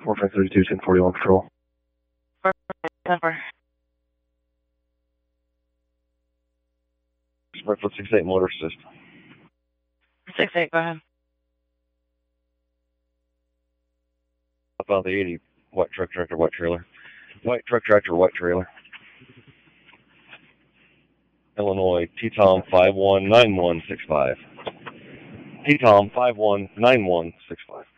4532, 1041 patrol. 454. Springfield 68 motor assist. 68, go ahead. About the 80, white truck, tractor, white trailer. White truck, tractor, white trailer. Illinois, T-Tom 519165. T-Tom 519165.